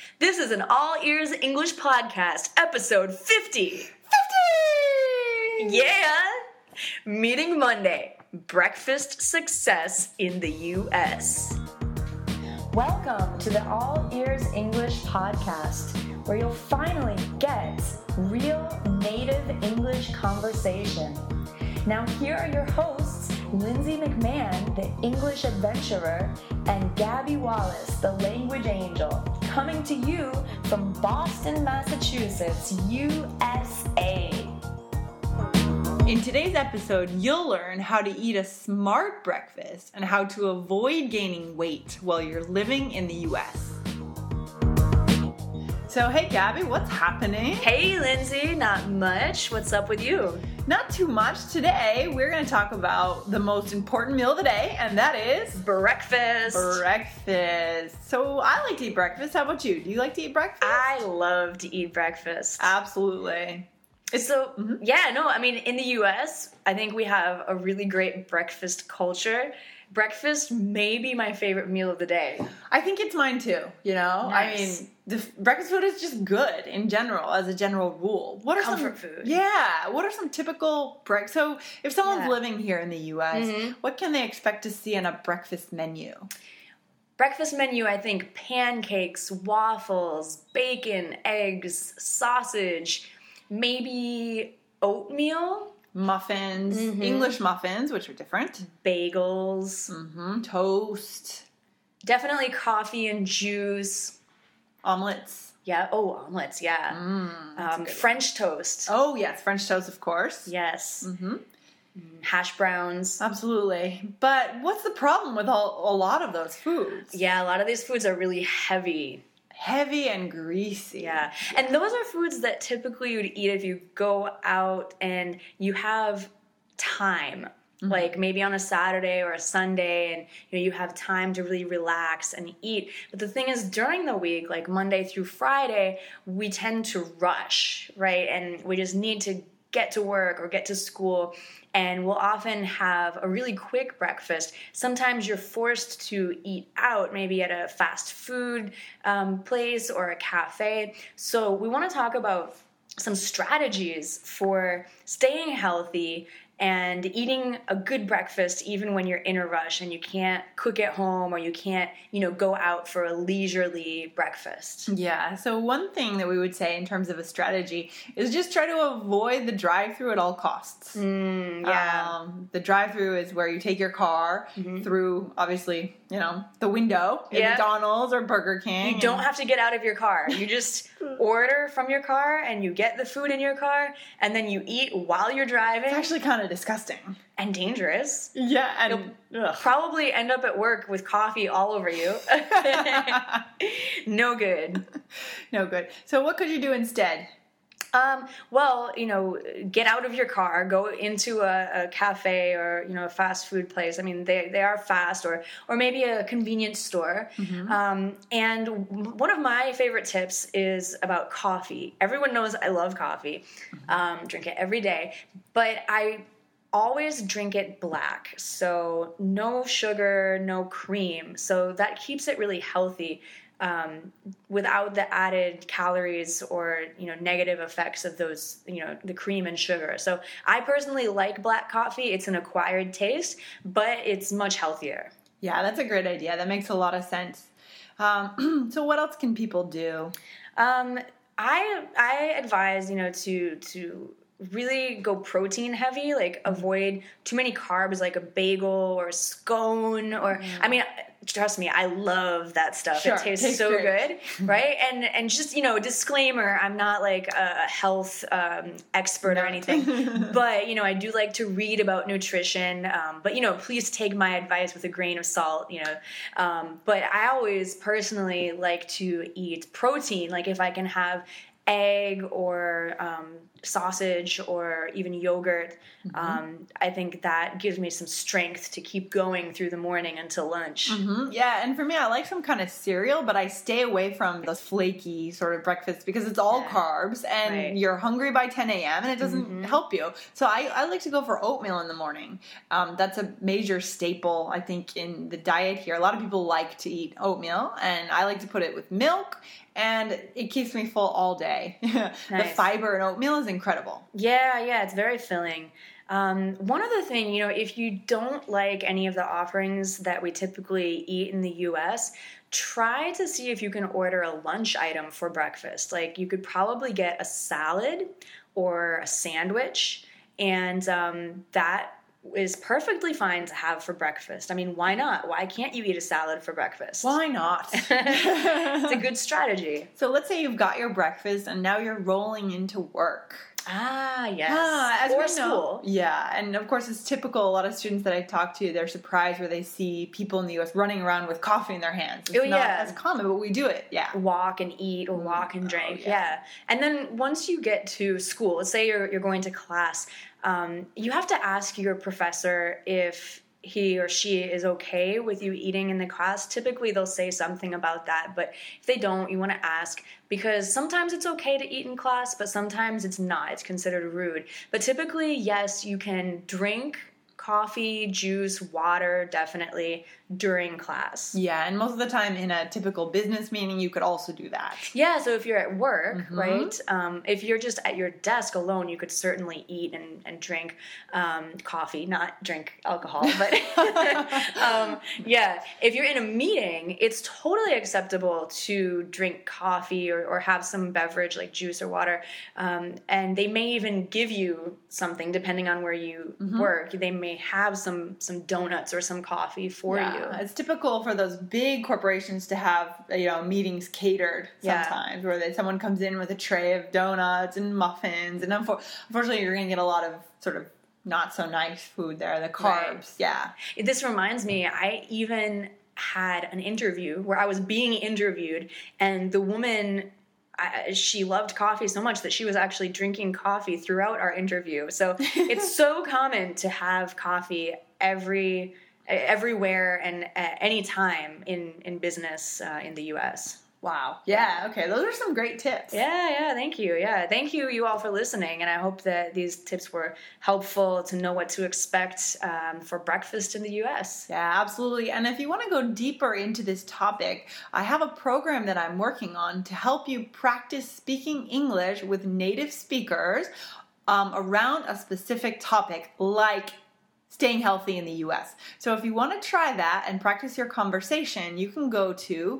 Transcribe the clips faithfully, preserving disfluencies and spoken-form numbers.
This is an All Ears English Podcast, episode fifty. fifty! Yeah! Meeting Monday, breakfast success in the U S. Welcome to the All Ears English Podcast, where you'll finally get real native English conversation. Now here are your hosts, Lindsay McMahon, the English adventurer, and Gabby Wallace, the language angel, coming to you from Boston, Massachusetts, U S A. In today's episode, you'll learn how to eat a smart breakfast and how to avoid gaining weight while you're living in the U S. So, hey Gabby, what's happening? Hey Lindsay, not much. What's up with you? Not too much. Today, we're going to talk about the most important meal of the day, and that is Breakfast. breakfast. So, I like to eat breakfast. How about you? Do you like to eat breakfast? I love to eat breakfast. Absolutely. It's, So, mhm. yeah, no, I mean, in the U S, I think we have a really great breakfast culture. Breakfast may be my favorite meal of the day. I think it's mine too, you know? Nice. I mean, the f- breakfast food is just good in general, as a general rule. What are Comfort some, food. Yeah. What are some typical break? So, if someone's Yeah. living here in the U S, Mhm. what can they expect to see on a breakfast menu? Breakfast menu, I think pancakes, waffles, bacon, eggs, sausage, maybe oatmeal, Muffins, Mhm. English muffins, which are different. bagels, hmm Toast, definitely coffee and juice. omelets. Yeah, oh, omelets, yeah. Mm, that's a Um, good one. French toast. Oh yes, French toast, of course. Yes. hmm Hash browns. Absolutely. But what's the problem with all, a lot of those foods? Yeah, a lot of these foods are really heavy. Heavy and greasy. Yeah. And those are foods that typically you'd eat if you go out and you have time. Like maybe on a Saturday or a Sunday, and you know you have time to really relax and eat. But the thing is, during the week, like Monday through Friday, we tend to rush, right? And we just need to get to work or get to school, and we'll often have a really quick breakfast. Sometimes you're forced to eat out, maybe at a fast food um, place or a cafe. So we want to talk about some strategies for staying healthy and eating a good breakfast even when you're in a rush and you can't cook at home or you can't, you know, go out for a leisurely breakfast. Yeah, so one thing that we would say in terms of a strategy is just try to avoid the drive-through at all costs. Mm, yeah. Um, the drive-through is where you take your car through, obviously, you know, the window at Yeah. McDonald's or Burger King. You don't have to get out of your car. You just order from your car and you get the food in your car and then you eat while you're driving. It's actually kind of disgusting. And dangerous. Yeah, and ugh. Probably end up at work with coffee all over you. No good. No good. So what could you do instead? Um, well, you know, get out of your car, go into a, a cafe or, you know, a fast food place. I mean, they, they are fast, or, or maybe a convenience store. Um, and one of my favorite tips is about coffee. Everyone knows I love coffee, um, drink it every day, but I always drink it black. So no sugar, no cream. So that keeps it really healthy. Um, without the added calories or, you know, negative effects of those, you know, the cream and sugar. So I personally like black coffee. It's an acquired taste, but it's much healthier. Yeah, that's a great idea. That makes a lot of sense. Um, so what else can people do? Um, I I advise, you know, to to really go protein heavy, like avoid too many carbs, like a bagel or a scone, or I mean, trust me, I love that stuff. Sure, it tastes tastes so great. good, right? And and just, you know, disclaimer, I'm not like a health um, expert or No. anything, but you know, I do like to read about nutrition. Um, but you know, please take my advice with a grain of salt. You know, um, but I always personally like to eat protein. Like if I can have egg or um, sausage or even yogurt. Mm-hmm. Um, I think that gives me some strength to keep going through the morning until lunch. Mm-hmm. Yeah, and for me, I like some kind of cereal, but I stay away from those flaky sort of breakfasts because it's all yeah. carbs and right. you're hungry by ten a.m. and it doesn't mm-hmm. help you. So I, I like to go for oatmeal in the morning. Um, that's a major staple, I think, in the diet here. A lot of people like to eat oatmeal, and I like to put it with milk, and it keeps me full all day. Nice. The fiber in oatmeal is incredible. Yeah, yeah, it's very filling. Um, one other thing, you know, if you don't like any of the offerings that we typically eat in the U S, try to see if you can order a lunch item for breakfast. Like, you could probably get a salad or a sandwich, and um, that is perfectly fine to have for breakfast. I mean, why not? Why can't you eat a salad for breakfast? Why not? It's a good strategy. So let's say you've got your breakfast and now you're rolling into work. Ah, yes. Ah, as or we know, school. Yeah, and of course it's typical. A lot of students that I talk to, they're surprised where they see people in the U S running around with coffee in their hands. It's oh, not yeah. as common, but we do it, yeah. Walk and eat or walk and drink, oh, yeah. yeah. And then once you get to school, let's say you're, you're going to class, um, you have to ask your professor if he or she is okay with you eating in the class. Typically, they'll say something about that, but if they don't, you want to ask, because sometimes it's okay to eat in class, but sometimes it's not. It's considered rude. But typically, yes, you can drink coffee, juice, water, definitely, during class. Yeah, and most of the time in a typical business meeting, you could also do that. Yeah, so if you're at work, mm-hmm. right, um, if you're just at your desk alone, you could certainly eat and, and drink um, coffee, not drink alcohol, but um, yeah, if you're in a meeting, it's totally acceptable to drink coffee or, or have some beverage like juice or water, um, and they may even give you something depending on where you mm-hmm. work. They may have some some donuts or some coffee for yeah, you. It's typical for those big corporations to have, you know, meetings catered sometimes, yeah. where they, someone comes in with a tray of donuts and muffins, and unfor- unfortunately you're going to get a lot of sort of not so nice food there, the carbs. Right. Yeah. This reminds me, I even had an interview where I was being interviewed, and the woman, I, she loved coffee so much that she was actually drinking coffee throughout our interview. So it's so common to have coffee every everywhere and at any time in, in business uh, in the U S. Wow. Yeah, okay. Those are some great tips. Yeah, yeah, thank you. Yeah, thank you, you all, for listening. And I hope that these tips were helpful to know what to expect um, for breakfast in the U S. Yeah, absolutely. And if you want to go deeper into this topic, I have a program that I'm working on to help you practice speaking English with native speakers um, around a specific topic, like staying healthy in the U S. So if you want to try that and practice your conversation, you can go to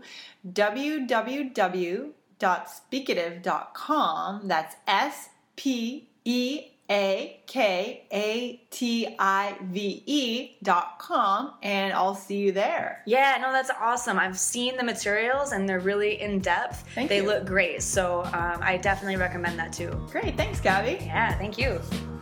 w w w dot speakative dot com. That's S P E A K A T I V E dot com, and I'll see you there. Yeah, no, that's awesome. I've seen the materials, and they're really in-depth. Thank they you. look great, so um, I definitely recommend that too. Great. Thanks, Gabby. Yeah, thank you.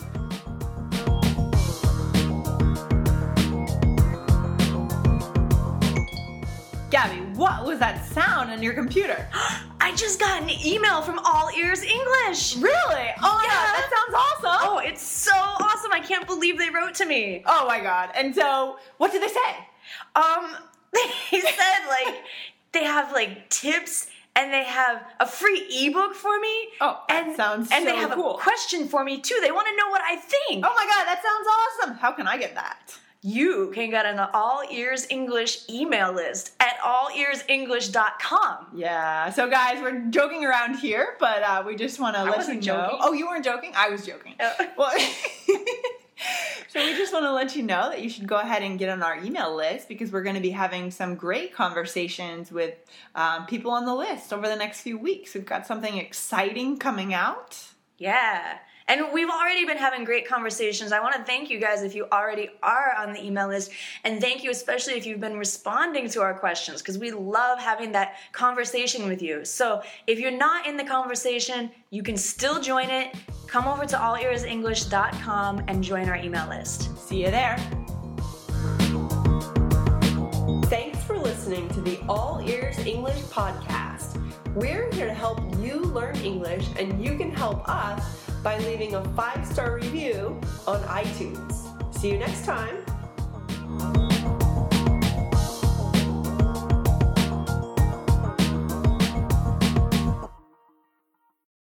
Gabby, what was that sound on your computer? I just got an email from All Ears English. Really? Oh my yeah. God, that sounds awesome. Oh, it's so awesome. I can't believe they wrote to me. Oh my God. And so, what did they say? Um, they said, like, they have, like, tips, and they have a free ebook for me. Oh, that and, sounds and so they have cool. a question for me, too. They want to know what I think. Oh my God, that sounds awesome. How can I get that? You can get on the All Ears English email list at all ears english dot com. Yeah. So guys, we're joking around here, but uh, we just want to let you know. Joking. Oh, you weren't joking? I was joking. Oh. Well, so we just want to let you know that you should go ahead and get on our email list, because we're going to be having some great conversations with um, people on the list over the next few weeks. We've got something exciting coming out. Yeah. And we've already been having great conversations. I want to thank you guys if you already are on the email list. And thank you especially if you've been responding to our questions, because we love having that conversation with you. So if you're not in the conversation, you can still join it. Come over to all ears english dot com and join our email list. See you there. Thanks for listening to the All Ears English podcast. We're here to help you learn English, and you can help us by leaving a five-star review on iTunes. See you next time.